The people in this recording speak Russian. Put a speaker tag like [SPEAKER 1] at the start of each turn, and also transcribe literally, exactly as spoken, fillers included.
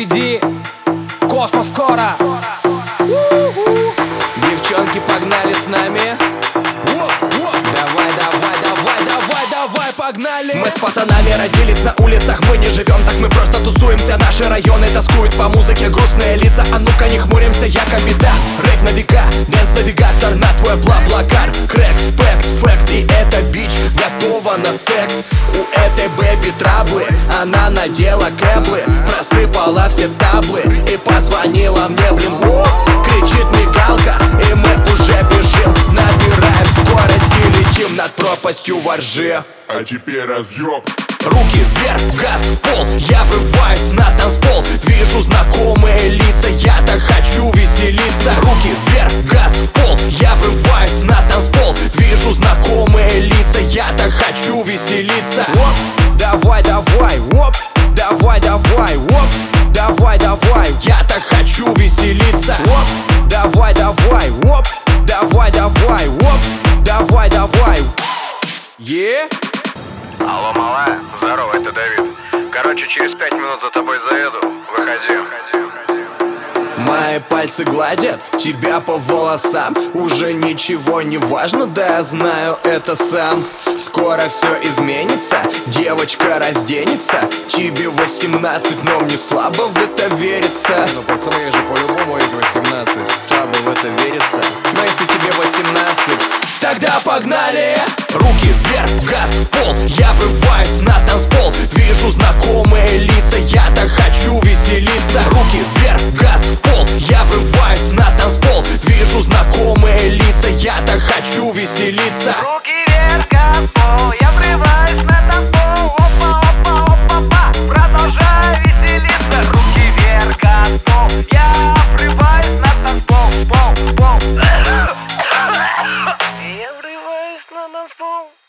[SPEAKER 1] пи ди. Космос скоро.
[SPEAKER 2] Девчонки, погнали с нами. Давай, давай, давай, давай, давай, погнали. Мы с пацанами родились на улицах. Мы не живем так, мы просто тусуемся. Наши районы тоскуют по музыке, грустные лица. А ну-ка не хмуримся, я капитан. Рейв на века, дэнс-навигатор на твой бла-блакар. Крэкс, пэкс, фрэкс, и эта бич готова на секс. У этой бэби траблы, она надела кэблы, просыпала все таблы и позвонила мне, блин. У, кричит мигалка, и мы уже бежим. Набираем скорость и летим над пропастью во ржи.
[SPEAKER 3] А теперь разъеб.
[SPEAKER 2] Руки вверх, газ в пол, я врываюсь на танцпол. Вижу знакомые лица, я так хочу веселиться. Руки вверх, газ в пол, я врываюсь на танцпол. Вижу знакомые лица, я так хочу веселиться. Оп, давай, давай, оп, давай, давай, оп, давай, давай, я так хочу веселиться. Оп, давай, давай, оп, давай, давай, оп, давай, давай. Е?
[SPEAKER 4] Алло, малая, здорово, это Давид. Короче, через пять минут за тобой заеду. Выходи.
[SPEAKER 2] Мои пальцы гладят тебя по волосам. Уже ничего не важно, да я знаю это сам. Скоро все изменится, девочка разденется. Тебе восемнадцать, но мне слабо в это верится.
[SPEAKER 1] Ну пацаны, же по-любому есть восемнадцать.
[SPEAKER 2] Слабо в это верится. Но если тебе восемнадцать, тогда погнали! Руки вверх, газ в пол, я врываюсь на танцпол. Вижу знакомые лица, я так хочу веселиться. Руки вверх, газ в пол, я врываюсь на танцпол. Вижу знакомые лица, я так хочу веселиться.
[SPEAKER 5] Руки вверх, газ в пол, я врываюсь на танцпол. Опа, опа, опа, опа, продолжаю веселиться. Руки вверх, газ в пол, я врываюсь на танцпол. Пол, пол. Я врываюсь на танцпол.